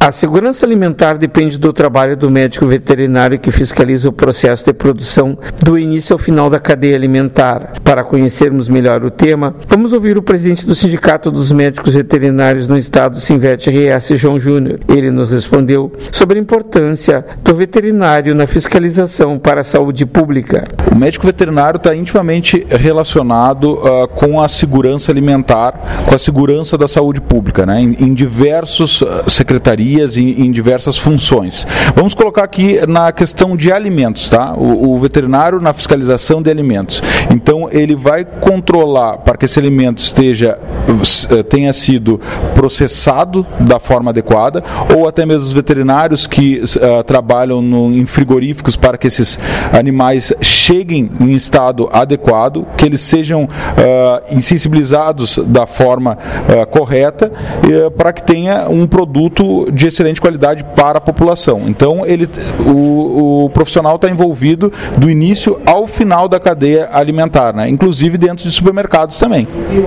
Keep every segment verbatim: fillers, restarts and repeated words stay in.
A segurança alimentar depende do trabalho do médico veterinário que fiscaliza o processo de produção do início ao final da cadeia alimentar. Para conhecermos melhor o tema, vamos ouvir o presidente do Sindicato dos Médicos Veterinários no Estado, Sinvet R S, João Júnior. Ele nos respondeu sobre a importância do veterinário na fiscalização para a saúde pública. O médico veterinário está intimamente relacionado uh, com a segurança alimentar, com a segurança da saúde pública, né? em, em diversas uh, secretarias, em, em diversas funções. Vamos colocar aqui na questão de alimentos, tá? O, o veterinário na fiscalização de alimentos. Então, ele vai controlar para que esse alimento esteja, uh, tenha sido processado da forma adequada, ou até mesmo os veterinários que uh, trabalham no, em frigoríficos para que esses animais cheguem em estado adequado, que eles sejam uh, insensibilizados da forma uh, correta, uh, para que tenha um produto de excelente qualidade para a população. Então, ele, o, o profissional está envolvido do início ao final da cadeia alimentar, né? Inclusive dentro de supermercados também.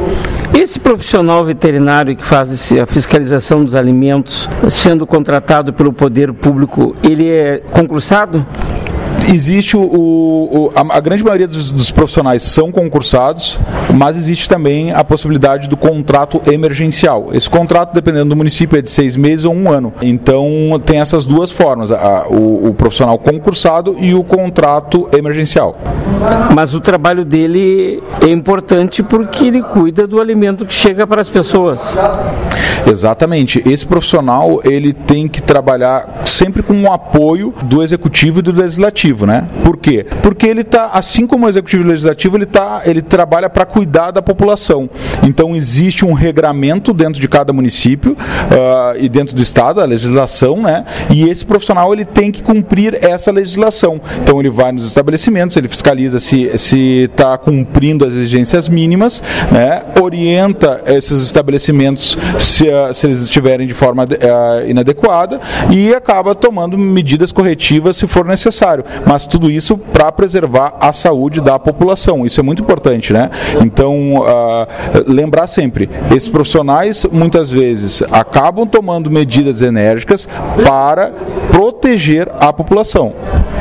Esse profissional veterinário que faz a fiscalização dos alimentos, sendo contratado pelo poder público, ele é concursado? Existe o, o, a, a grande maioria dos, dos profissionais são concursados, mas existe também a possibilidade do contrato emergencial. Esse contrato, dependendo do município, é de seis meses ou um ano. Então, tem essas duas formas, a, o, o profissional concursado e o contrato emergencial. Mas o trabalho dele é importante porque ele cuida do alimento que chega para as pessoas. Exatamente. Esse profissional, ele tem que trabalhar sempre com o apoio do executivo e do legislativo, né? Por quê? Porque ele está, assim como o executivo e o legislativo, ele, tá, ele trabalha para cuidar da população. Então, existe um regramento dentro de cada município uh, e dentro do estado, a legislação, né? E esse profissional, ele tem que cumprir essa legislação. Então, ele vai nos estabelecimentos, ele fiscaliza se está cumprindo as exigências mínimas, né? Orienta esses estabelecimentos se se eles estiverem de forma uh, inadequada, e acaba tomando medidas corretivas se for necessário. Mas tudo isso para preservar a saúde da população. Isso é muito importante, né? Então, uh, lembrar sempre, esses profissionais muitas vezes acabam tomando medidas enérgicas para proteger a população.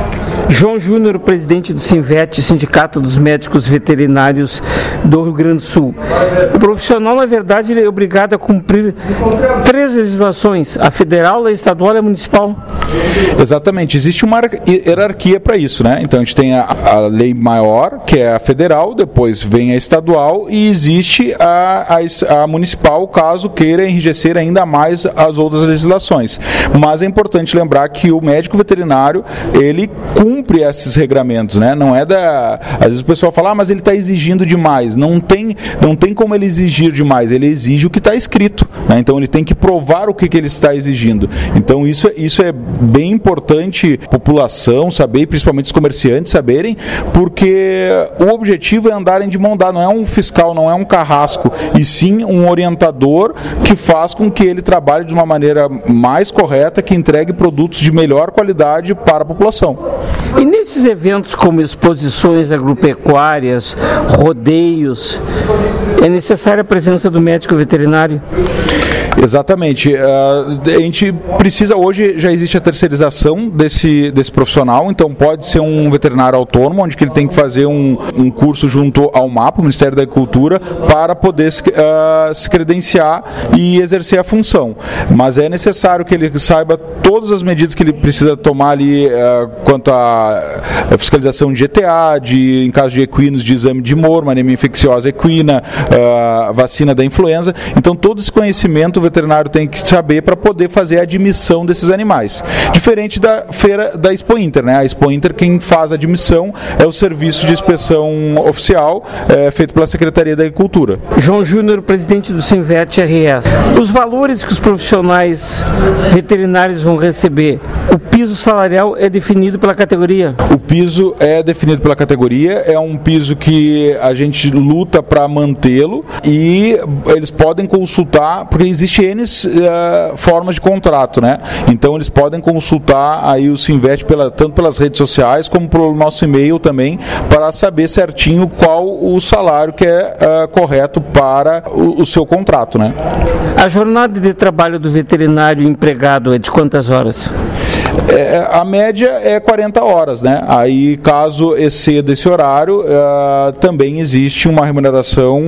João Júnior, presidente do Sinvet, Sindicato dos Médicos Veterinários do Rio Grande do Sul. O profissional, na verdade, ele é obrigado a cumprir três legislações, a federal, a estadual e a municipal. Exatamente, existe uma hierarquia para isso, né? Então, a gente tem a, a lei maior, que é a federal, depois vem a estadual e existe a, a, a municipal, caso queira enrijecer ainda mais as outras legislações. Mas é importante lembrar que o médico veterinário, ele cumpre esses regramentos, né? Não é da... Às vezes o pessoal fala, ah, mas ele está exigindo demais. Não tem, não tem como ele exigir demais, ele exige o que está escrito, né? Então ele tem que provar o que, que ele está exigindo. Então isso, isso é bem importante a população saber, principalmente os comerciantes saberem, porque o objetivo é andarem de mão dada, não é um fiscal, não é um carrasco, e sim um orientador que faz com que ele trabalhe de uma maneira mais correta, que entregue produtos de melhor qualidade para a população. E nesses eventos como exposições agropecuárias, rodeios, é necessária a presença do médico veterinário? Exatamente. Uh, a gente precisa, hoje já existe a terceirização desse, desse profissional, então pode ser um veterinário autônomo, onde que ele tem que fazer um, um curso junto ao MAPA, o Ministério da Agricultura, para poder se, uh, se credenciar e exercer a função. Mas é necessário que ele saiba todas as medidas que ele precisa tomar ali, uh, quanto à fiscalização de G T A, de, em caso de equinos, de exame de morma, anemia infecciosa equina, uh, vacina da influenza. Então todo esse conhecimento o veterinário tem que saber para poder fazer a admissão desses animais. Diferente da feira da Expo Inter, né? A Expo Inter, quem faz a admissão é o serviço de inspeção oficial é, feito pela Secretaria da Agricultura. João Júnior, presidente do Sinvet R S. Os valores que os profissionais veterinários vão receber O piso salarial é definido pela categoria? O piso é definido pela categoria, é um piso que a gente luta para mantê-lo e eles podem consultar, porque existe N uh, formas de contrato, né? Então eles podem consultar aí o Sinvest pela, tanto pelas redes sociais como pelo nosso e-mail também, para saber certinho qual o salário que é uh, correto para o, o seu contrato, né? A jornada de trabalho do veterinário empregado é de quantas horas? É, a média é quarenta horas, né? Aí, caso exceda esse horário, uh, também existe uma remuneração,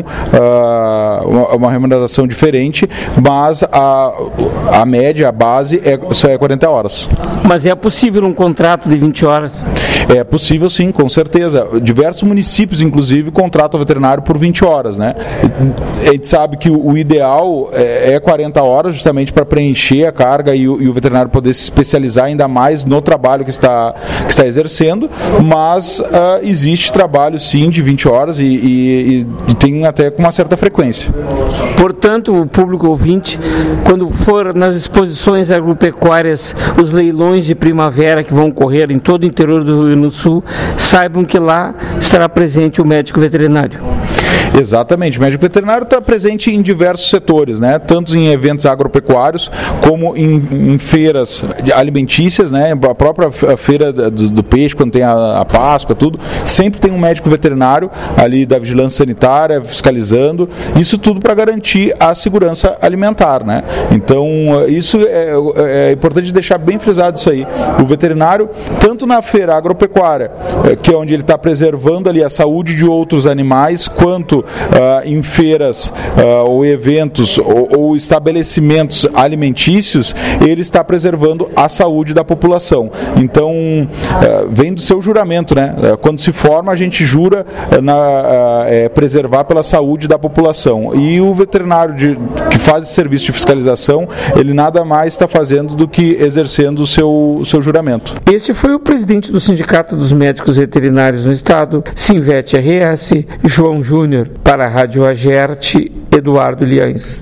uh, uma, uma remuneração diferente, mas a, a média, a base, é, é quarenta horas. Mas é possível um contrato de vinte horas? É possível, sim, com certeza. Diversos municípios, inclusive, contratam veterinário por vinte horas, né? A gente sabe que o, o ideal é, é quarenta horas, justamente para preencher a carga e o, e o veterinário poder se especializar ainda mais no trabalho que está, que está exercendo, mas uh, existe trabalho, sim, de vinte horas e, e, e tem até com uma certa frequência. Portanto, o público ouvinte, quando for nas exposições agropecuárias, os leilões de primavera que vão ocorrer em todo o interior do Rio Grande do Sul, saibam que lá estará presente o médico veterinário. Exatamente, o médico veterinário está presente em diversos setores, né? Tanto em eventos agropecuários como em, em feiras alimentícias, né? A própria feira do, do peixe, quando tem a, a Páscoa, tudo, sempre tem um médico veterinário ali da vigilância sanitária, fiscalizando, isso tudo para garantir a segurança alimentar, né? Então, isso é, é importante deixar bem frisado isso aí. O veterinário, tanto na feira agropecuária, que é onde ele está preservando ali a saúde de outros animais, quanto Uh, em feiras uh, ou eventos ou, ou estabelecimentos alimentícios, ele está preservando a saúde da população. Então, uh, vem do seu juramento, né? Uh, quando se forma, a gente jura uh, na, uh, é, preservar pela saúde da população. E o veterinário de, que faz esse serviço de fiscalização, ele nada mais está fazendo do que exercendo o seu, o seu juramento. Este foi o presidente do Sindicato dos Médicos Veterinários no Estado, Sinvet R S, João Júnior. Para a Rádio Agerte, Eduardo Liães.